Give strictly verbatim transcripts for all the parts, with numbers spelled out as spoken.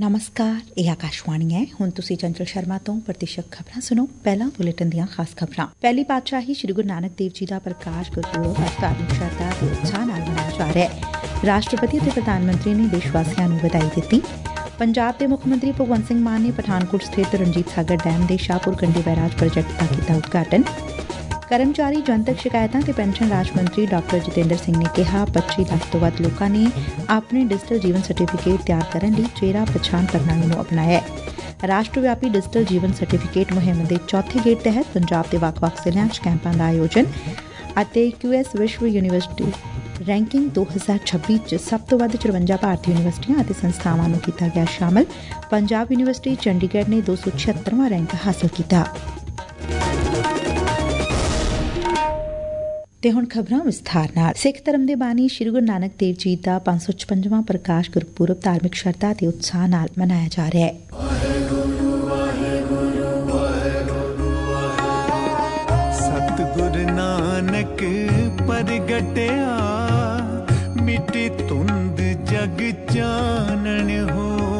ਨਮਸਕਾਰ, ਇਹ ਆਕਾਸ਼ਵਾਣੀ ਹੈ। ਹੁਣ ਤੁਸੀਂ ਚੰਚਲ ਸ਼ਰਮਾ ਤੋਂ ਪ੍ਰਤੀਸ਼ਤ ਖਬਰਾਂ ਸੁਣੋ। ਪਹਿਲਾਂ ਬੁਲੇਟਿਨ ਦੀਆਂ ਖਾਸ ਖਬਰਾਂ। ਪਹਿਲੀ ਪਾਤਸ਼ਾਹੀ ਸ੍ਰੀ ਗੁਰੂ ਨਾਨਕ ਦੇਵ ਜੀ ਦਾ ਪ੍ਰਕਾਸ਼ ਗੁਰਪੁਰਬ ਅੱਜ ਧਾਰਮਿਕ ਸ਼ਰਧਾ ਤੇ ਉਤਸ਼ਾਹ ਨਾਲ ਮਨਾਇਆ ਜਾ ਰਿਹਾ ਹੈ। ਰਾਸ਼ਟਰਪਤੀ ਅਤੇ ਪ੍ਰਧਾਨ ਮੰਤਰੀ ਨੇ ਦੇਸ਼ ਵਾਸੀਆਂ ਨੂੰ ਵਧਾਈ ਦਿੱਤੀ। ਪੰਜਾਬ ਦੇ ਮੁੱਖ ਮੰਤਰੀ ਭਗਵੰਤ ਸਿੰਘ ਮਾਨ ਨੇ ਪਠਾਨਕੋਟ ਸਥਿਤ ਰਣਜੀਤ ਸਾਗਰ ਡੈਮ ਦੇ ਸ਼ਾਹਪੁਰ ਕੰਢੀ ਬੈਰਾਜ ਪ੍ਰੋਜੈਕਟ ਦਾ ਕੀਤਾ ਉਦਘਾਟਨ। ਕਰਮਚਾਰੀ ਜਨਤਕ ਸ਼ਿਕਾਇਤਾਂ ਤੇ ਪੈਨਸ਼ਨ ਰਾਜ ਮੰਤਰੀ ਡਾਕਟਰ ਜਤਿੰਦਰ ਸਿੰਘ ਨੇ ਕਿਹਾ ਪੱਚੀ ਲੱਖ ਤੋਂ ਵੱਧ ਲੋਕਾਂ ਨੇ ਆਪਣੇ ਡਿਜੀਟਲ ਜੀਵਨ ਸਰਟੀਫਿਕੇਟ ਤਿਆਰ ਕਰਨ ਲਈ ਚਿਹਰਾ ਪਛਾਣ ਪ੍ਰਣਾਲੀ ਨੂੰ ਅਪਣਾਇਆ ਹੈ। ਰਾਸ਼ਟਰ ਵਿਆਪੀ ਡਿਜੀਟਲ ਜੀਵਨ ਸਰਟੀਫਿਕੇਟ ਮੁਹਿੰਮ ਦੇ ਚੌਥੇ ਗੇੜ ਤਹਿਤ ਪੰਜਾਬ ਦੇ ਵੱਖ-ਵੱਖ ਜ਼ਿਲ੍ਹਿਆਂ 'ਚ ਕੈਂਪਾਂ ਦਾ ਆਯੋਜਨ ਅਤੇ ਕਿਊਐਸ ਵਿਸ਼ਵ ਯੂਨੀਵਰਸਿਟੀ ਰੈਂਕਿੰਗ ਦੋ ਹਜ਼ਾਰ ਛੱਬੀ 'ਚ ਸਭ ਤੋਂ ਵੱਧ ਚੁਰੰਜਾ ਭਾਰਤੀ ਯੂਨੀਵਰਸਿਟੀਆਂ ਅਤੇ ਸੰਸਥਾਵਾਂ ਨੂੰ ਕੀਤਾ ਗਿਆ ਸ਼ਾਮਲ। ਪੰਜਾਬ ਯੂਨੀਵਰਸਿਟੀ ਚੰਡੀਗੜ੍ਹ ਨੇ ਦੋ ਸੌ ਛਿਅੱਤਰਵਾਂ ਰੈਂਕ ਹਾਸਲ ਕੀਤਾ। ਤੇ ਹੁਣ ਖਬਰਾਂ ਵਿਸਥਾਰ ਨਾਲ। ਸਿੱਖ ਧਰਮ ਦੇ ਬਾਨੀ ਸ੍ਰੀ ਗੁਰੂ ਨਾਨਕ ਦੇਵ ਜੀ ਦਾ ਪੰਜ ਸੌ ਛਪੰਜਵਾਂ ਪ੍ਰਕਾਸ਼ ਗੁਰਪੁਰਬ ਧਾਰਮਿਕ ਸ਼ਰਧਾ ਤੇ ਉਤਸ਼ਾਹ ਨਾਲ ਮਨਾਇਆ ਜਾ ਰਿਹਾ ਹੈ। ਸਤਿਗੁਰ ਨਾਨਕ ਪ੍ਰਗਟਿਆ ਮਿੱਟੀ ਧੁੰਦ ਜਗ ਚਾਨਣ ਹੋਆ।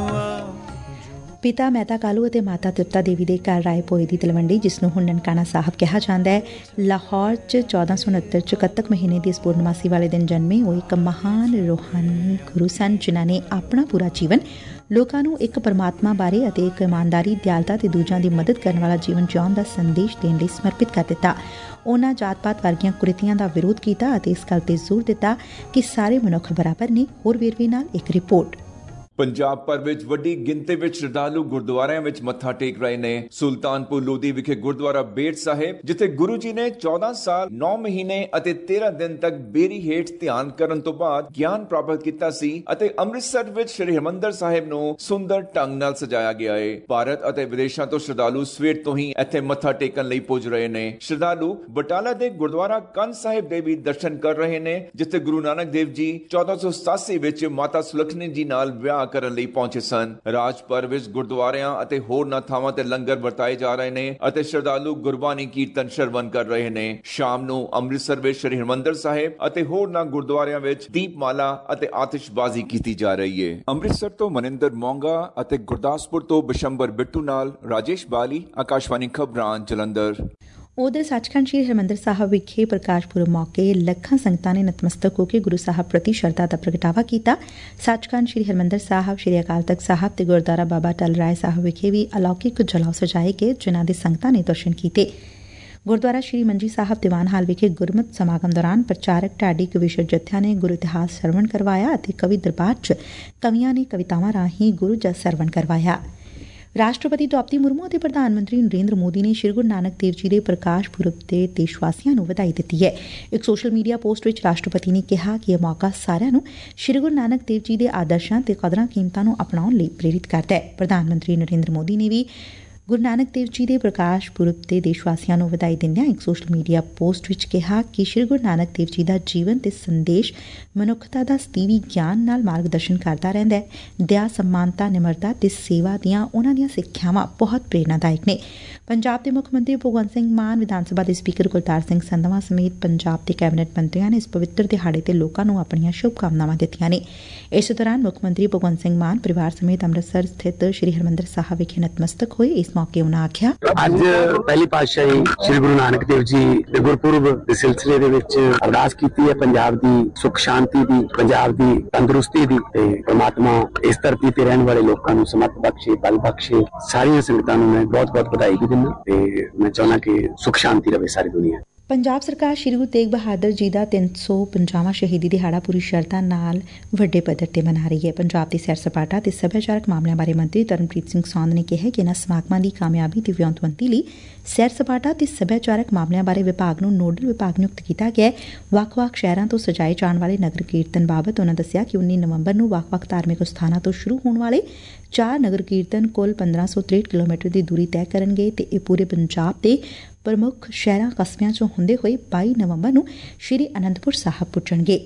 ਪਿਤਾ ਮਹਿਤਾ ਕਾਲੂ ਅਤੇ ਮਾਤਾ ਤ੍ਰਿਪਤਾ ਦੇਵੀ ਦੇ ਘਰ ਰਾਏ ਭੋਏ ਦੀ ਤਲਵੰਡੀ, ਜਿਸ ਨੂੰ ਹੁਣ ਨਨਕਾਣਾ ਸਾਹਿਬ ਕਿਹਾ ਜਾਂਦਾ ਹੈ, ਲਾਹੌਰ 'ਚ ਚੌਦਾਂ ਸੌ ਉਨੱਤਰ 'ਚ ਕੱਤਕ ਮਹੀਨੇ ਦੀ ਇਸ ਪੂਰਨਮਾਸੀ ਵਾਲੇ ਦਿਨ ਜਨਮੇ। ਉਹ ਇੱਕ ਮਹਾਨ ਰੂਹਾਨੀ ਗੁਰੂ ਸਨ, ਜਿਨ੍ਹਾਂ ਨੇ ਆਪਣਾ ਪੂਰਾ ਜੀਵਨ ਲੋਕਾਂ ਨੂੰ ਇੱਕ ਪਰਮਾਤਮਾ ਬਾਰੇ ਅਤੇ ਇੱਕ ਇਮਾਨਦਾਰੀ, ਦਿਆਲਤਾ ਤੇ ਦੂਜਿਆਂ ਦੀ ਮਦਦ ਕਰਨ ਵਾਲਾ ਜੀਵਨ ਜਿਉਣ ਦਾ ਸੰਦੇਸ਼ ਦੇਣ ਲਈ ਸਮਰਪਿਤ ਕਰ ਦਿੱਤਾ। ਉਨ੍ਹਾਂ ਜਾਤ-ਪਾਤ ਵਰਗੀਆਂ ਕੁਰੀਤੀਆਂ ਦਾ ਵਿਰੋਧ ਕੀਤਾ ਅਤੇ ਇਸ ਗੱਲ ਤੇ ਜ਼ੋਰ ਦਿੱਤਾ ਕਿ ਸਾਰੇ ਮਨੁੱਖ ਬਰਾਬਰ ਨੇ। ਹੋਰ ਵੇਰਵੇ ਨਾਲ ਇੱਕ ਰਿਪੋਰਟ। ਪੰਜਾਬ ਭਰ ਵਿੱਚ ਵੱਡੀ ਗਿਣਤੀ ਵਿੱਚ ਸ਼ਰਧਾਲੂ ਗੁਰਦੁਆਰਿਆਂ ਵਿੱਚ ਮੱਥਾ ਟੇਕ ਰਹੇ ਨੇ। ਸੁਲਤਾਨਪੁਰ ਲੋਧੀ ਵਿਖੇ ਗੁਰਦੁਆਰਾ ਬੇੜ ਸਾਹਿਬ, ਜਿੱਥੇ ਗੁਰੂ ਜੀ ਨੇ ਚੌਦਾਂ ਸਾਲ ਨੌ ਮਹੀਨੇ ਅਤੇ ਤੇਰਾਂ ਦਿਨ ਤੱਕ ਬੇਰੀ ਹੇਠ ਧਿਆਨ ਕਰਨ ਤੋਂ ਬਾਅਦ ਗਿਆਨ ਪ੍ਰਾਪਤ ਕੀਤਾ ਸੀ, ਅਤੇ ਅੰਮ੍ਰਿਤਸਰ ਵਿੱਚ ਸ੍ਰੀ ਹਰਿਮੰਦਰ ਸਾਹਿਬ ਨੂੰ ਸੁੰਦਰ ਢੰਗ ਨਾਲ ਸਜਾਇਆ ਗਿਆ ਹੈ। ਭਾਰਤ ਅਤੇ ਵਿਦੇਸ਼ਾਂ ਤੋਂ ਸ਼ਰਧਾਲੂ ਸਵੇਰ ਤੋਂ ਹੀ ਇੱਥੇ ਮੱਥਾ ਟੇਕਣ ਲਈ ਪੁੱਜ ਰਹੇ ਨੇ। ਸ਼ਰਧਾਲੂ ਬਟਾਲਾ ਦੇ ਗੁਰਦੁਆਰਾ ਕੰਨ ਸਾਹਿਬ ਦੇ ਵੀ ਦਰਸ਼ਨ ਕਰ ਰਹੇ ਨੇ, ਜਿੱਥੇ ਗੁਰੂ ਨਾਨਕ ਦੇਵ ਜੀ ਚੌਦਾਂ ਸੌ ਸਤਾਸੀ ਵਿੱਚ ਮਾਤਾ ਸੁਲੱਖਣੀ ਜੀ ਨਾਲ ਵਿਆਹ ਕਰਨ ਲਈ ਪਹੁੰਚੇ ਸਨ। ਰਾਜ ਭਰ ਵਿੱਚ ਗੁਰਦੁਆਰਿਆਂ ਅਤੇ ਹੋਰਨਾਂ ਥਾਵਾਂ ਤੇ ਲੰਗਰ ਵਰਤਾਏ ਜਾ ਰਹੇ ਨੇ ਅਤੇ ਸ਼ਰਧਾਲੂ ਗੁਰਬਾਣੀ ਕੀਰਤਨ ਸ਼ਰਵਨ ਕਰ ਰਹੇ ਨੇ। ਸ਼ਾਮ ਨੂੰ ਅੰਮ੍ਰਿਤਸਰ ਵਿੱਚ ਸ੍ਰੀ ਹਰਿਮੰਦਰ ਸਾਹਿਬ ਅਤੇ ਹੋਰਨਾਂ ਗੁਰਦੁਆਰਿਆਂ ਵਿੱਚ ਦੀਪਮਾਲਾ ਅਤੇ ਆਤਿਸ਼ਬਾਜ਼ੀ ਕੀਤੀ ਜਾ ਰਹੀ ਹੈ। ਅੰਮ੍ਰਿਤਸਰ ਤੋਂ ਮਨਿੰਦਰ ਮੋਂਗਾ ਅਤੇ ਗੁਰਦਾਸਪੁਰ ਤੋਂ ਬਿਸ਼ੰਬਰ ਬਿੱਟੂ ਨਾਲ ਰਾਜੇਸ਼ ਬਾਲੀ, ਆਕਾਸ਼ਵਾਣੀ ਖਬਰਾਂ, ਜਲੰਧਰ। ਉਧਰ ਸੱਚਖੰਡ ਸ੍ਰੀ ਹਰਿਮੰਦਰ ਸਾਹਿਬ ਵਿਖੇ ਪ੍ਰਕਾਸ਼ ਪੁਰਬ ਮੌਕੇ ਲੱਖਾਂ ਸੰਗਤਾਂ ਨੇ ਨਤਮਸਤਕ ਹੋ ਕੇ ਗੁਰੂ ਸਾਹਿਬ ਪ੍ਰਤੀ ਸ਼ਰਧਾ ਦਾ ਪ੍ਰਗਟਾਵਾ ਕੀਤਾ। ਸੱਚਖੰਡ ਸ੍ਰੀ ਹਰਿਮੰਦਰ ਸਾਹਿਬ, ਸ੍ਰੀ ਅਕਾਲ ਤਖ਼ਤ ਸਾਹਿਬ ਤੇ ਗੁਰਦੁਆਰਾ ਬਾਬਾ ਟਲ ਰਾਏ ਸਾਹਿਬ ਵਿਖੇ ਵੀ ਅਲੌਕਿਕ ਜਲਾਓ ਸਜਾਏ ਗਏ, ਜਿਨ੍ਹਾਂ ਦੇ ਸੰਗਤਾਂ ਨੇ ਦਰਸ਼ਨ ਕੀਤੇ। ਗੁਰਦੁਆਰਾ ਸ੍ਰੀ ਮੰਜੀ ਸਾਹਿਬ ਦੀਵਾਨ ਹਾਲ ਵਿਖੇ ਗੁਰਮਤਿ ਸਮਾਗਮ ਦੌਰਾਨ ਪ੍ਰਚਾਰਕ ਢਾਡੀ ਕਵੀਸ਼ਰ ਜਥਿਆਂ ਨੇ ਗੁਰੂ ਇਤਿਹਾਸ ਸਰਵਣ ਕਰਵਾਇਆ ਅਤੇ ਕਵੀ ਦਰਬਾਰ 'ਚ ਕਵੀਆਂ ਨੇ ਕਵਿਤਾਵਾਂ ਰਾਹੀਂ ਗੁਰੂ ਜਸ ਸਰਵਣ ਕਰਵਾਇਆ। ਰਾਸ਼ਟਰਪਤੀ ਦ੍ਰੌਪਦੀ ਮੁਰਮੂ ਅਤੇ ਪ੍ਰਧਾਨ ਮੰਤਰੀ ਨਰਿੰਦਰ ਮੋਦੀ ਨੇ ਸ੍ਰੀ ਗੁਰੂ ਨਾਨਕ ਦੇਵ ਜੀ ਦੇ ਪ੍ਰਕਾਸ਼ ਪੁਰਬ ਤੇ ਦੇਸ਼ ਵਾਸੀਆਂ ਨੂੰ ਵਧਾਈ ਦਿੱਤੀ ਹੈ। ਇੱਕ ਸੋਸ਼ਲ ਮੀਡੀਆ ਪੋਸਟ ਵਿੱਚ ਰਾਸ਼ਟਰਪਤੀ ਨੇ ਕਿਹਾ ਕਿ ਇਹ ਮੌਕਾ ਸਾਰਿਆਂ ਨੂੰ ਸ੍ਰੀ ਗੁਰੂ ਨਾਨਕ ਦੇਵ ਜੀ ਦੇ ਆਦਰਸ਼ਾਂ ਤੇ ਕਦਰਾਂ ਕੀਮਤਾਂ ਨੂੰ ਅਪਣਾਉਣ ਲਈ ਪ੍ਰੇਰਿਤ ਕਰਦਾ ਹੈ। ਪ੍ਰਧਾਨ ਮੰਤਰੀ ਨਰਿੰਦਰ ਮੋਦੀ ਨੇ ਵੀ ਗੁਰੂ ਨਾਨਕ ਦੇਵ ਜੀ ਦੇ ਪ੍ਰਕਾਸ਼ ਪੁਰਬ ਤੇ ਦੇਸ਼ ਵਾਸੀਆਂ ਨੂੰ ਵਧਾਈ ਦਿੰਦਿਆਂ ਇੱਕ ਸੋਸ਼ਲ ਮੀਡੀਆ ਪੋਸਟ ਵਿੱਚ ਕਿਹਾ ਕਿ ਸ੍ਰੀ ਗੁਰੂ ਨਾਨਕ ਦੇਵ ਜੀ ਦਾ ਜੀਵਨ ਤੇ ਸੰਦੇਸ਼ ਮਨੁੱਖਤਾ ਦਾ ਸਤੀਵੀ ਗਿਆਨ ਨਾਲ ਮਾਰਗਦਰਸ਼ਨ ਕਰਦਾ ਰਹਿੰਦਾ ਹੈ। ਦਇਆ, ਸਮਾਨਤਾ, ਨਿਮਰਤਾ ਤੇ ਸੇਵਾ ਦੀਆਂ ਉਹਨਾਂ ਦੀਆਂ ਸਿੱਖਿਆਵਾਂ ਬਹੁਤ ਪ੍ਰੇਰਨਾਦਾਇਕ ਨੇ। ਪੰਜਾਬ ਦੇ ਮੁੱਖ ਮੰਤਰੀ ਭਗਵੰਤ ਸਿੰਘ ਮਾਨ, ਵਿਧਾਨ ਸਭਾ ਦੇ ਸਪੀਕਰ ਕੁਲਤਾਰ ਸਿੰਘ ਸੰਧਵਾਂ ਸਮੇਤ ਪੰਜਾਬ ਦੇ ਕੈਬਨਿਟ ਮੰਤਰੀਆਂ ਨੇ ਇਸ ਪਵਿੱਤਰ ਦਿਹਾੜੇ ਤੇ ਲੋਕਾਂ ਨੂੰ ਆਪਣੀਆਂ ਸ਼ੁਭ ਕਾਮਨਾਵਾਂ ਦਿੱਤੀਆਂ ਨੇ। ਇਸ ਦੌਰਾਨ ਮੁੱਖ ਮੰਤਰੀ ਭਗਵੰਤ ਸਿੰਘ ਮਾਨ ਪਰਿਵਾਰ ਸਮੇਤ ਅੰਮ੍ਰਿਤਸਰ ਸਥਿਤ ਸ੍ਰੀ ਹਰਿਮੰਦਰ ਸਾਹਿਬ ਵਿਖੇ ਨਤਮਸਤਕ ਹੋਏ। ਇਸ ਮੌਕੇ ਉਹਨਾਂ ਆਖਿਆ, ਅੱਜ ਪਹਿਲੀ ਪਾਤਸ਼ਾਹੀ ਸ੍ਰੀ ਗੁਰੂ ਨਾਨਕ ਦੇਵ ਜੀ ਦੇ ਗੁਰਪੁਰਬ ਦੇ ਸਿਲਸਿਲੇ ਦੇ ਵਿੱਚ ਅਰਦਾਸ ਕੀਤੀ ਹੈ ਪੰਜਾਬ ਦੀ ਸੁੱਖ ਸ਼ਾਂਤੀ ਦੀ, ਪੰਜਾਬ ਦੀ ਤੰਦਰੁਸਤੀ ਦੀ, ਤੇ ਪ੍ਰਮਾਤਮਾ ਇਸ ਧਰਤੀ ਤੇ ਰਹਿਣ ਵਾਲੇ ਲੋਕਾਂ ਨੂੰ ਸਮਤ ਬਖਸ਼ੇ, ਬਲ ਬਖਸ਼ੇ। ਸਾਰੀਆਂ ਸੰਗਤਾਂ ਨੂੰ ਮੈਂ ਬਹੁਤ ਬਹੁਤ ਵਧਾਈ ਵੀ ਦਿੰਦਾ ਤੇ ਮੈਂ ਚਾਹੁੰਦਾ ਕਿ ਸੁੱਖ ਸ਼ਾਂਤੀ ਰਹੇ ਸਾਰੀ ਦੁਨੀਆ। ਪੰਜਾਬ ਸਰਕਾਰ ਸ੍ਰੀ ਗੁਰੂ ਤੇਗ ਬਹਾਦਰ ਜੀ ਦਾ ਤਿੰਨ ਸੌ ਪੰਜਾਵਾਂ ਸ਼ਹੀਦੀ ਦਿਹਾੜਾ ਪੂਰੀ ਸ਼ਰਧਾ ਨਾਲ ਵੱਡੇ ਪੱਧਰ ਤੇ ਮਨਾ ਰਹੀ ਹੈ। ਪੰਜਾਬ ਦੇ ਸੈਰ ਸਪਾਟਾ ਤੇ ਸੱਭਿਆਚਾਰਕ ਮਾਮਲਿਆਂ ਬਾਰੇ ਮੰਤਰੀ ਤਰਨਪ੍ਰੀਤ ਸਿੰਘ ਸੌਂਦ ਨੇ ਕਿਹਾ ਕਿ ਇਨ੍ਹਾਂ ਸਮਾਗਮਾਂ ਦੀ ਕਾਮਯਾਬੀ ਤੇ ਵਿਉਂਤਬੰਦੀ ਲਈ ਸੈਰ ਸਪਾਟਾ ਤੇ ਸੱਭਿਆਚਾਰਕ ਮਾਮਲਿਆਂ ਬਾਰੇ ਵਿਭਾਗ ਨੂੰ ਨੋਡਲ ਵਿਭਾਗ ਨਿਯੁਕਤ ਕੀਤਾ ਗਿਆ ਹੈ। ਵੱਖ-ਵੱਖ ਸ਼ਹਿਰਾਂ ਤੋਂ ਸਜਾਏ ਜਾਣ ਵਾਲੇ ਨਗਰ ਕੀਰਤਨ ਬਾਬਤ ਉਨ੍ਹਾਂ ਦੱਸਿਆ ਕਿ ਉੱਨੀ ਨਵੰਬਰ ਨੂੰ ਵੱਖ-ਵੱਖ ਧਾਰਮਿਕ ਸਥਾਨਾਂ ਤੋਂ ਸ਼ੁਰੂ ਹੋਣ ਵਾਲੇ ਚਾਰ ਨਗਰ ਕੀਰਤਨ ਕੁੱਲ ਪੰਦਰਾਂ ਸੌ ਤਰੇਹਠ ਕਿਲੋਮੀਟਰ ਦੀ ਦੂਰੀ ਤੈਅ ਕਰਨਗੇ ਤੇ ਇਹ ਪੂਰੇ ਪੰਜਾਬ ਦੇ ਪ੍ਰਮੁੱਖ ਸ਼ਹਿਰਾਂ ਕਸਬਿਆਂ ਚੋਂ ਹੁੰਦੇ ਹੋਏ ਬਾਈ ਨਵੰਬਰ ਨੂੰ ਸ਼੍ਰੀ ਅਨੰਦਪੁਰ ਸਾਹਿਬ ਪੁੱਜਣਗੇ।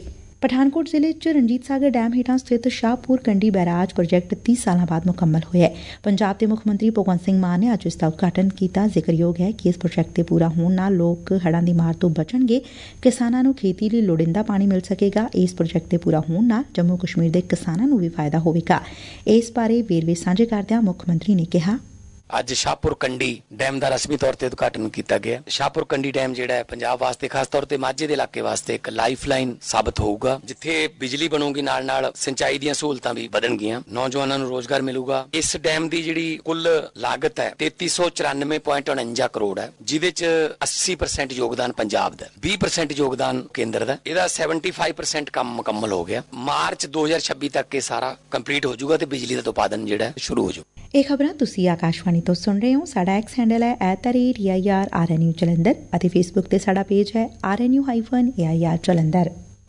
ਪਠਾਨਕੋਟ ਜ਼ਿਲ੍ਹੇ ਚ ਰਣਜੀਤ ਸਾਗਰ ਡੈਮ ਹੇਠਾਂ ਸਥਿਤ ਸ਼ਾਹਪੁਰ ਕੰਡੀ ਬੈਰਾਜ ਪ੍ਰੋਜੈਕਟ ਤੀਹ ਸਾਲਾਂ ਬਾਅਦ ਮੁਕੰਮਲ ਹੋਇਆ ਹੈ। ਪੰਜਾਬ ਦੇ ਮੁੱਖ ਮੰਤਰੀ ਭਗਵੰਤ ਸਿੰਘ ਮਾਨ ਨੇ ਅੱਜ ਇਸ ਦਾ ਉਦਘਾਟਨ ਕੀਤਾ। ਜ਼ਿਕਰਯੋਗ ਹੈ ਕਿ ਇਸ ਪ੍ਰੋਜੈਕਟ ਦੇ ਪੂਰਾ ਹੋਣ ਨਾਲ ਲੋਕ ਹੜ੍ਹਾਂ ਦੀ ਮਾਰ ਤੋਂ ਬਚਣਗੇ, ਕਿਸਾਨਾਂ ਨੂੰ ਖੇਤੀ ਲਈ ਲੋੜੀਂਦਾ ਪਾਣੀ ਮਿਲ ਸਕੇਗਾ। ਇਸ ਪ੍ਰੋਜੈਕਟ ਦੇ ਪੂਰਾ ਹੋਣ ਨਾਲ ਜੰਮੂ ਕਸ਼ਮੀਰ ਦੇ ਕਿਸਾਨਾਂ ਨੂੰ ਵੀ ਫਾਇਦਾ ਹੋਵੇਗਾ। ਇਸ ਬਾਰੇ ਵੇਰਵੇ ਸਾਂਝੇ ਕਰਦਿਆਂ ਮੁੱਖ ਮੰਤਰੀ ਨੇ ਕਿਹਾ, ਅੱਜ ਸ਼ਾਹਪੁਰ ਕੰਡੀ ਡੈਮ ਦਾ ਰਸਮੀ ਤੌਰ ਤੇ ਉਦਘਾਟਨ ਕੀਤਾ ਗਿਆ। ਸ਼ਾਹਪੁਰ ਕੰਡੀ ਡੈਮ ਜਿਹੜਾ ਹੈ ਪੰਜਾਬ ਵਾਸਤੇ, ਖਾਸ ਤੌਰ ਤੇ ਮਾਝੇ ਦੇ ਇਲਾਕੇ ਵਾਸਤੇ ਇੱਕ ਲਾਈਫ ਲਾਈਨ ਸਾਬਤ ਹੋਊਗਾ, ਜਿੱਥੇ ਬਿਜਲੀ ਬਣੂਗੀ, ਨਾਲ ਨਾਲ ਸਿੰਚਾਈ ਦੀਆਂ ਸਹੂਲਤਾਂ ਵੀ ਵਧਣਗੀਆਂ, ਨੌਜਵਾਨਾਂ ਨੂੰ ਰੋਜ਼ਗਾਰ ਮਿਲੂਗਾ। ਇਸ ਡੈਮ ਦੀ ਜਿਹੜੀ ਕੁੱਲ ਲਾਗਤ ਹੈ ਤੇਤੀ ਸੌ ਚੁਰਾਨਵੇਂ ਪੁਆਇੰਟ ਉਣੰਜਾ ਕਰੋੜ ਹੈ, ਜਿਹਦੇ ਚ ਅੱਸੀ ਪ੍ਰਸੈਂਟ ਯੋਗਦਾਨ ਪੰਜਾਬ ਦਾ, ਵੀਹ ਪ੍ਰਸੈਂਟ ਯੋਗਦਾਨ ਕੇਂਦਰ ਦਾ। ਇਹਦਾ ਪਚੱਨਵੇਂ ਪ੍ਰਸੈਂਟ ਕੰਮ ਮੁਕੰਮਲ ਹੋ ਗਿਆ। ਮਾਰਚ ਦੋ ਹਜ਼ਾਰ ਛੱਬੀ ਤੱਕ ਇਹ ਸਾਰਾ ਕੰਪਲੀਟ ਹੋ ਜਾਊਗਾ ਤੇ ਬਿਜਲੀ ਦਾ ਉਤਪਾਦਨ ਜਿਹੜਾ ਸ਼ੁਰੂ ਹੋ ਜਾਊ। ਇਹ ਖਬਰਾਂ ਤੁਸੀਂ ਆਕਾਸ਼ਵਾਣੀ ਤੋਂ ਸੁਣ ਰਹੇ ਹੋ। ਸਾਡਾ ਐਕਸ ਹੈਂਡਲ ਹੈ at the rate A I R R N U Jalandhar ਅਤੇ ਫੇਸਬੁੱਕ ਤੇ ਸਾਡਾ ਪੇਜ ਹੈ R N U hyphen A I R Jalandhar.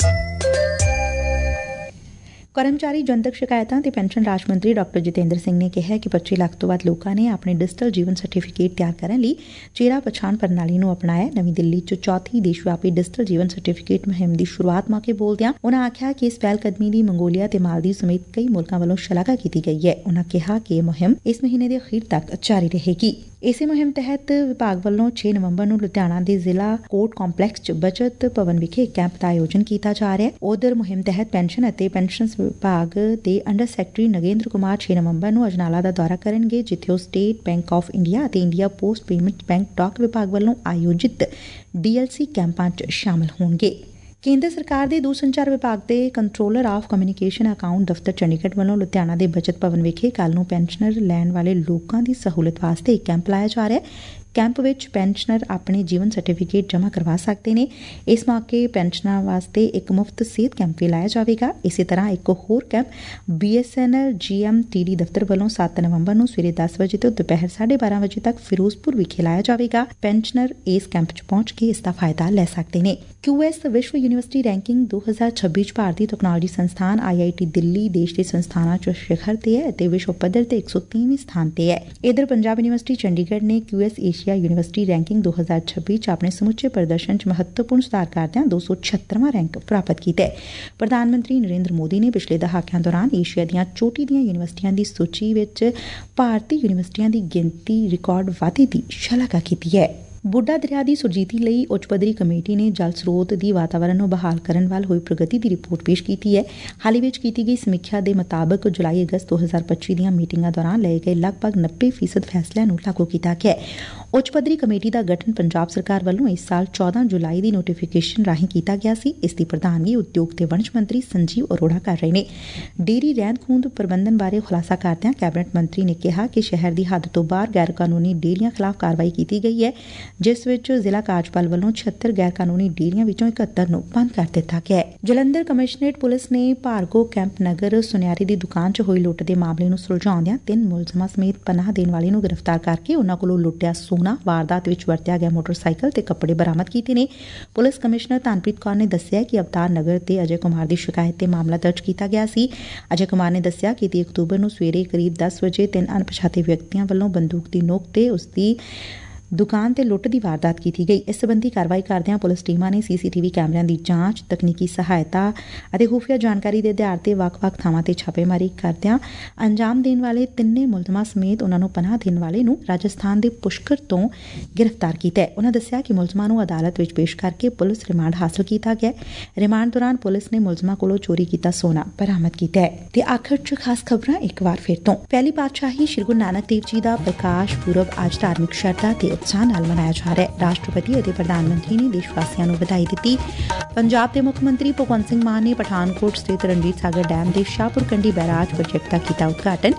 ਕਰਮਚਾਰੀ ਜਨਤਕ ਸ਼ਿਕਾਇਤਾਂ ਤੇ ਪੈਨਸ਼ਨ ਰਾਜ ਮੰਤਰੀ ਡਾਕਟਰ ਜਤਿੰਦਰ ਸਿੰਘ ਨੇ ਕਿਹਾ ਕਿ ਪੱਚੀ ਲੱਖ ਤੋਂ ਵੱਧ ਲੋਕਾਂ ਨੇ ਆਪਣੇ ਡਿਜੀਟਲ ਜੀਵਨ ਸਰਟੀਫਿਕੇਟ ਤਿਆਰ ਕਰਨ ਲਈ ਚਿਹਰਾ ਪਛਾਣ ਪ੍ਰਣਾਲੀ ਨੂੰ ਅਪਣਾਇਆ। ਨਵੀਂ ਦਿੱਲੀ ਚ ਚੌਥੀ ਦੇਸ਼ ਵਿਆਪੀ ਡਿਜੀਟਲ ਜੀਵਨ ਸਰਟੀਫਿਕੇਟ ਮੁਹਿੰਮ ਦੀ ਸ਼ੁਰੂਆਤ ਮੌਕੇ ਬੋਲਦਿਆਂ ਉਨ੍ਹਾਂ ਆਖਿਆ ਕਿ ਇਸ ਪਹਿਲ ਕਦਮੀ ਦੀ ਮੰਗੋਲੀਆ ਤੇ ਮਾਲਦੀਵ ਸਮੇਤ ਕਈ ਮੁਲਕਾਂ ਵੱਲੋਂ ਸ਼ਲਾਘਾ ਕੀਤੀ ਗਈ ਹੈ। ਉਨ੍ਹਾਂ ਕਿਹਾ ਕਿ ਇਹ ਮੁਹਿੰਮ ਇਸ ਮਹੀਨੇ ਦੇ ਅਖੀਰ ਤੱਕ ਜਾਰੀ ਰਹੇਗੀ। ਇਸੇ ਮੁਹਿੰਮ ਤਹਿਤ ਵਿਭਾਗ ਵੱਲੋਂ ਛੇ ਨਵੰਬਰ ਨੂੰ ਲੁਧਿਆਣਾ ਦੇ ਜ਼ਿਲ੍ਹਾ ਕੋਰਟ ਕੰਪਲੈਕਸ ਚ ਬਚਤ ਭਵਨ ਵਿਖੇ ਕੈਂਪ ਦਾ ਆਯੋਜਨ ਕੀਤਾ ਜਾ ਰਿਹਾ ਹੈ। ਉਧਰ ਮੁਹਿੰਮ ਤਹਿਤ ਪੈਨਸ਼ਨ ਅਤੇ ਪੈਨਸ਼ਨ ਵਿਭਾਗ ਦੇ ਅੰਡਰ ਸੈਕਟਰੀ ਨਗੇਂਦਰ ਕੁਮਾਰ ਛੇ ਨਵੰਬਰ ਨੂੰ ਅਜਨਾਲਾ ਦਾ ਦੌਰਾ ਕਰਨਗੇ, ਜਿੱਥੇ ਉਹ ਸਟੇਟ ਬੈਂਕ ਆਫ ਇੰਡੀਆ ਅਤੇ ਇੰਡੀਆ ਪੋਸਟ ਪੇਮੈਂਟ ਬੈਂਕ ਡਾਕ ਵਿਭਾਗ ਵੱਲੋਂ ਆਯੋਜਿਤ ਡੀ ਐਲ ਸੀ ਕੈਂਪਾਂ ਚ ਸ਼ਾਮਲ ਹੋਣਗੇ। ਕੇਂਦਰ ਸਰਕਾਰ ਦੇ ਦੂਰਸੰਚਾਰ ਵਿਭਾਗ ਦੇ ਕੰਟਰੋਲਰ ਆਫ ਕਮਿਊਨੀਕੇਸ਼ਨ ਅਕਾਊਂਟ ਦਫ਼ਤਰ ਚੰਡੀਗੜ੍ਹ ਵੱਲੋਂ ਲੁਧਿਆਣਾ ਦੇ ਬਚਤ ਭਵਨ ਵਿਖੇ ਕੱਲ੍ਹ ਨੂੰ ਪੈਨਸ਼ਨਰ ਲੈਣ ਵਾਲੇ ਲੋਕਾਂ ਦੀ ਸਹੂਲਤ ਵਾਸਤੇ ਇੱਕ ਕੈਂਪ ਲਾਇਆ ਜਾ ਰਿਹਾ ਹੈ। ਕੈਂਪ ਵਿੱਚ ਪੈਨਸ਼ਨਰ ਆਪਣੇ ਜੀਵਨ ਸਰਟੀਫਿਕੇਟ ਜਮ੍ਹਾਂ ਕਰਵਾ ਸਕਦੇ ਨੇ। ਇਸ ਮੌਕੇ ਪੈਨਸ਼ਨਰਾਂ ਵਾਸਤੇ ਇੱਕ ਮੁਫਤ ਸਿਹਤ ਕੈਂਪ ਵੀ ਲਾਇਆ ਜਾਵੇਗਾ। ਇਸੇ ਤਰ੍ਹਾਂ ਇੱਕ ਹੋਰ camp B S N L G M T D ਦਫ਼ਤਰ ਵੱਲੋਂ ਸੱਤ ਨਵੰਬਰ ਨੂੰ ਸਵੇਰੇ ਦਸ ਵਜੇ ਤੋਂ ਦੁਪਹਿਰ ਸਾਢੇ ਬਾਰਾਂ ਵਜੇ ਤੱਕ ਫਿਰੋਜ਼ਪੁਰ ਵਿਖੇ ਲਾਇਆ ਜਾਵੇਗਾ। ਪੈਨਸ਼ਨਰ ਇਸ ਕੈਂਪ ਚ ਪਹੁੰਚ ਕੇ ਇਸ ਦਾ ਫਾਇਦਾ ਲੈ ਸਕਦੇ ਨੇ। ਕਿਊ ਐਸ ਵਿਸ਼ਵ ਯੂਨੀਵਰਸਿਟੀ ਰੈਂਕਿੰਗ ਦੋ ਹਜ਼ਾਰ ਛੱਬੀ ਚ ਭਾਰਤੀ ਤਕਨਾਲੋਜੀ ਸੰਸਥਾਨ ਆਈ ਆਈ ਟੀ ਦਿੱਲੀ ਦੇਸ਼ ਦੇ ਸੰਸਥਾਨਾਂ ਚ ਸ਼ਿਖਰ ਤੇ ਹੈ ਅਤੇ ਵਿਸ਼ਵ ਪੱਧਰ ਤੇ ਇੱਕ ਸੌ ਤੀਹਵੇਂ ਸਥਾਨ ਤੇ ਹੈ। ਇਧਰ ਪੰਜਾਬ ਯੂਨੀਵਰਸਿਟੀ ਚੰਡੀਗੜ੍ਹ ਨੇ Q S Asia university ranking ਦੋ ਹਜ਼ਾਰ ਛੱਬੀ ਚ ਆਪਣੇ ਸਮੁੱਚੇ ਪ੍ਰਦਰਸ਼ਨ ਚ ਮਹੱਤਵਪੂਰਨ ਸੁਧਾਰ ਕਰਦਿਆਂ ਦੋ ਸੌ ਛਿਅੱਤਰਵਾਂ ਰੈਂਕ ਪ੍ਰਾਪਤ ਕੀਤਾ ਹੈ। ਪ੍ਰਧਾਨ ਮੰਤਰੀ ਨਰਿੰਦਰ ਮੋਦੀ ਨੇ ਪਿਛਲੇ ਦਹਾਕਿਆਂ ਦੌਰਾਨ ਏਸ਼ੀਆ ਦੀਆਂ ਚੋਟੀ ਦੀਆਂ ਯੂਨੀਵਰਸਿਟੀਆਂ ਦੀ ਸੂਚੀ ਵਿੱਚ ਭਾਰਤੀ ਯੂਨੀਵਰਸਿਟੀਆਂ ਦੀ ਗਿਣਤੀ ਰਿਕਾਰਡ ਵਾਧੇ ਦੀ ਸ਼ਲਾਘਾ ਕੀਤੀ ਹੈ। ਬੁੱਢਾ ਦਰਿਆ ਦੀ ਸੁਰਜੀਤੀ ਲਈ ਉੱਚ ਪੱਧਰੀ ਕਮੇਟੀ ਨੇ ਜਲ ਸਰੋਤ ਦੀ ਵਾਤਾਵਰਨ ਨੂੰ ਬਹਾਲ ਕਰਨ ਵੱਲ ਹੋਈ ਪ੍ਰਗਤੀ ਦੀ ਰਿਪੋਰਟ ਪੇਸ਼ ਕੀਤੀ ਹੈ। ਹਾਲ ਹੀ ਵਿੱਚ ਕੀਤੀ ਗਈ ਸਮੀਖਿਆ ਦੇ ਮੁਤਾਬਕ ਜੁਲਾਈ ਅਗਸਤ ਦੋ ਹਜ਼ਾਰ ਪੱਚੀ ਦੀਆਂ ਮੀਟਿੰਗਾਂ ਦੌਰਾਨ ਲਏ ਗਏ ਲਗਭਗ ਨੱਬੇ ਫੀਸਦ ਫੈਸਲਿਆਂ ਨੂੰ ਲਾਗੂ ਕੀਤਾ ਗਿਆ ਹੈ। ਉੱਚ ਪੱਧਰੀ ਕਮੇਟੀ ਦਾ ਗਠਨ ਪੰਜਾਬ ਸਰਕਾਰ ਵੱਲੋਂ ਇਸ ਸਾਲ ਚੌਦਾਂ ਜੁਲਾਈ ਦੀ ਨੋਟੀਫਿਕੇਸ਼ਨ ਰਾਹੀਂ ਕੀਤਾ ਗਿਆ ਸੀ। ਇਸ ਦੀ ਪ੍ਰਧਾਨਗੀ ਉਦਯੋਗ ਤੇ ਵਣਜ ਮੰਤਰੀ ਸੰਜੀਵ ਅਰੋੜਾ ਕਰ ਰਹੇ ਨੇ। ਡੇਅਰੀ ਰਹਿੰਦ ਖੂੰਹਦ ਪ੍ਰਬੰਧਨ ਬਾਰੇ ਖੁਲਾਸਾ ਕਰਦਿਆਂ ਕੈਬਨਿਟ ਮੰਤਰੀ ਨੇ ਕਿਹਾ ਕਿ ਸ਼ਹਿਰ ਦੀ ਹੱਦ ਤੋਂ ਬਾਹਰ ਗੈਰ ਕਾਨੂੰਨੀ ਡੇਅਰੀਆਂ ਖਿਲਾਫ਼ ਕਾਰਵਾਈ ਕੀਤੀ ਗਈ ਹੈ, ਜਿਸ ਵਿੱਚ ਜ਼ਿਲ੍ਹਾ ਕਾਰਜਪਾਲ ਵੱਲੋਂ ਛਿਅੱਤਰ ਗੈਰ ਕਾਨੂੰਨੀ ਡੇਅਰੀਆਂ ਵਿੱਚੋਂ ਇਕਹੱਤਰ ਨੂੰ ਬੰਦ ਕਰ ਦਿੱਤਾ ਗਿਆ ਹੈ। ਜਲੰਧਰ ਕਮਿਸ਼ਨਰੇਟ ਪੁਲਿਸ ਨੇ ਭਾਰਗੋ ਕੈਂਪ ਨਗਰ ਸੁਨਿਆਰੇ ਦੀ ਦੁਕਾਨ 'ਚ ਹੋਈ ਲੁੱਟ ਦੇ ਮਾਮਲੇ ਨੂੰ ਸੁਲਝਾਉਂਦਿਆਂ ਤਿੰਨ ਮੁਲਜ਼ਮਾਂ ਸਮੇਤ ਪਨਾਹ ਦੇਣ ਵਾਲੇ ਨੂੰ ਗ੍ਰਿਫਤਾਰ ਕਰਕੇ ਉਨ੍ਹਾਂ ਕੋਲੋਂ ਲੁੱਟਿਆ ਸੋਨਾ, ਵਾਰਦਾਤ ਵਿੱਚ ਵਰਤਿਆ ਗਿਆ ਮੋਟਰਸਾਈਕਲ ਤੇ ਕੱਪੜੇ ਬਰਾਮਦ ਕੀਤੇ ਨੇ। ਪੁਲਿਸ ਕਮਿਸ਼ਨਰ ਧਨਪ੍ਰੀਤ ਕੌਰ ਨੇ ਦੱਸਿਆ ਕਿ ਅਵਤਾਰ ਨਗਰ ਤੇ ਅਜੇ ਕੁਮਾਰ ਦੀ ਸ਼ਿਕਾਇਤ ਤੇ ਮਾਮਲਾ ਦਰਜ ਕੀਤਾ ਗਿਆ ਸੀ। ਅਜੇ ਕੁਮਾਰ ਨੇ ਦੱਸਿਆ ਕਿ ਤੀਹ ਅਕਤੂਬਰ ਨੂੰ ਸਵੇਰੇ ਕਰੀਬ ਦਸ ਵਜੇ ਤਿੰਨ ਅਣਪਛਾਤੇ ਵਿਅਕਤੀਆਂ ਵੱਲੋਂ ਬੰਦੂਕ ਦੀ ਨੋਕ ਤੇ ਉਸ ਦੀ ਦੁਕਾਨ ਤੇ ਲੁੱਟ ਦੀ ਵਾਰਦਾਤ ਕੀਤੀ ਗਈ। ਇਸ ਸੰਬੰਧੀ ਕਾਰਵਾਈ ਕਰਦਿਆਂ ਪੁਲਿਸ ਟੀਮਾਂ ਨੇ ਸੀ ਸੀ ਟੀ ਵੀ ਕੈਮਰਿਆਂ ਦੀ ਜਾਂਚ, ਤਕਨੀਕੀ ਸਹਾਇਤਾ ਅਤੇ ਖੁਫੀਆ ਜਾਣਕਾਰੀ ਦੇ ਆਧਾਰ ਤੇ ਵੱਖ-ਵੱਖ ਥਾਵਾਂ ਤੇ ਛਾਪੇਮਾਰੀ ਕਰਦਿਆਂ ਅੰਜਾਮ ਦੇਣ ਵਾਲੇ ਤਿੰਨੇ ਮੁਲਜ਼ਮਾਂ ਸਮੇਤ ਉਨ੍ਹਾਂ ਨੂੰ ਪਨਾਹ ਦੇਣ ਵਾਲੇ ਨੂੰ ਰਾਜਸਥਾਨ ਦੇ ਪੁਸ਼ਕਰ ਤੋਂ ਗ੍ਰਿਫਤਾਰ ਕੀਤਾ ਹੈ। ਉਨ੍ਹਾਂ ਦੱਸਿਆ ਕਿ ਮੁਲਜ਼ਮਾਂ ਨੂੰ ਅਦਾਲਤ ਵਿੱਚ ਪੇਸ਼ ਕਰਕੇ ਪੁਲਿਸ ਰਿਮਾਂਡ ਹਾਸਲ ਕੀਤਾ ਗਿਆ। ਰਿਮਾਂਡ ਦੌਰਾਨ ਪੁਲਿਸ ਨੇ ਮੁਲਜ਼ਮਾਂ ਕੋਲੋਂ ਚੋਰੀ ਕੀਤਾ ਸੋਨਾ ਬਰਾਮਦ ਕੀਤਾ ਹੈ। ਤੇ ਆਖਰ 'ਚ ਖਾਸ ਖਬਰਾਂ ਇੱਕ ਵਾਰ ਫਿਰ ਤੋਂ। ਪਹਿਲੀ ਪਾਤਸ਼ਾਹੀ ਸ੍ਰੀ ਗੁਰੂ ਨਾਨਕ ਦੇਵ ਜੀ ਦਾ ਪ੍ਰਕਾਸ਼ ਪੁਰਬ ਅੱਜ ਧਾਰਮਿਕ ਸ਼ਰਧਾ ਤੇ ਉਤਸ਼ਾਹ ਨਾਲ ਮਨਾਇਆ ਜਾ ਰਿਹਾ ਹੈ। ਰਾਸ਼ਟਰਪਤੀ ਅਤੇ ਪ੍ਰਧਾਨ ਮੰਤਰੀ ਨੇ ਦੇਸ਼ ਵਾਸੀਆਂ ਨੂੰ ਵਧਾਈ ਦਿੱਤੀ। ਪੰਜਾਬ ਦੇ ਮੁੱਖ ਮੰਤਰੀ ਭਗਵੰਤ ਸਿੰਘ ਮਾਨ ਨੇ ਪਠਾਨਕੋਟ ਸਥਿਤ ਰਣਜੀਤ ਸਾਗਰ ਡੈਮ ਦੇ ਸ਼ਾਹਪੁਰ ਕੰਡੀ ਬੈਰਾਜ ਪ੍ਰੋਜੈਕਟ ਦਾ ਕੀਤਾ ਉਦਘਾਟਨ।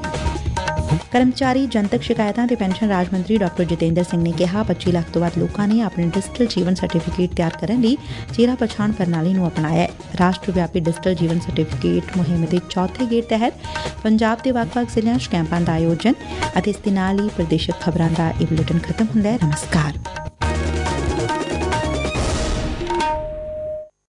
ਕਰਮਚਾਰੀ ਜਨਤਕ ਸ਼ਿਕਾਇਤਾਂ ਤੇ ਪੈਨਸ਼ਨ ਰਾਜ ਮੰਤਰੀ ਡਾਕਟਰ ਜਤਿੰਦਰ ਸਿੰਘ ਨੇ ਕਿਹਾ ਪੱਚੀ ਲੱਖ ਤੋਂ ਵੱਧ ਲੋਕਾਂ ਨੇ ਆਪਣੇ ਡਿਜੀਟਲ ਜੀਵਨ ਸਰਟੀਫਿਕੇਟ ਤਿਆਰ ਕਰਨ ਲਈ ਚਿਹਰਾ ਪਛਾਣ ਪ੍ਰਣਾਲੀ ਨੂੰ ਅਪਣਾਇਆ ਹੈ। ਰਾਸ਼ਟਰ ਵਿਆਪੀ ਡਿਜੀਟਲ ਜੀਵਨ ਸਰਟੀਫਿਕੇਟ ਮੁਹਿੰਮ ਦੇ ਚੌਥੇ ਗੇੜ ਤਹਿਤ ਪੰਜਾਬ ਦੇ ਵੱਖ-ਵੱਖ ਜ਼ਿਲ੍ਹਿਆਂ 'ਚ ਕੈਂਪਾਂ ਦਾ ਆਯੋਜਨ ਅਤੇ ਇਸ ਦੇ ਨਾਲ ਹੀ ਪ੍ਰਦੇਸ਼ਕ ਖਬਰਾਂ ਦਾ ਇਹ ਬੁਲੇਟਿਨ ਖਤਮ ਹੁੰਦਾ ਹੈ। ਨਮਸਕਾਰ।